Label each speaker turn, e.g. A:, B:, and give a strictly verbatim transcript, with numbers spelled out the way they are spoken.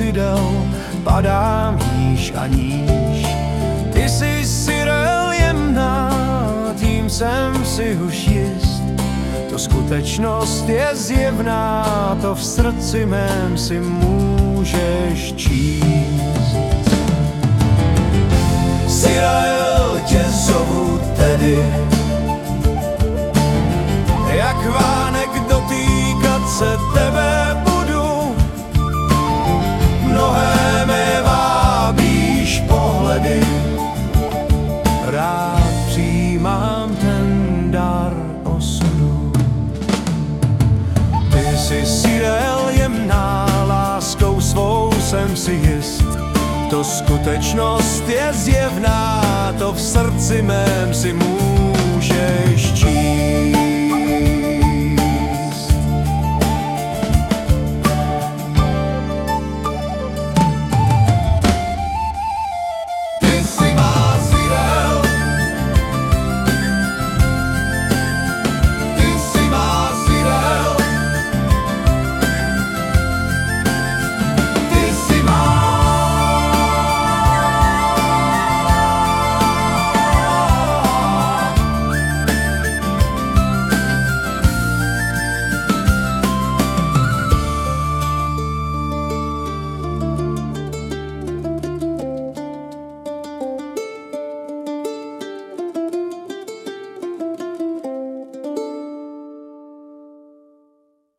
A: svidel, padám níž a níž. Ty jsi Cyril jemná, tím jsem si už jist. To skutečnost je zjevná, to v srdci mém si můžeš číst. Cyril, tě zovu tedy, jak vánek dotýkat se tebe budu. Mnohé mé vábíš pohledy, rád přijímám ten dar osudu. Ty jsi Cyril jemná, láskou svou jsem si jist. To skutečnost je zjevná, to v srdci mém si můžeš číst.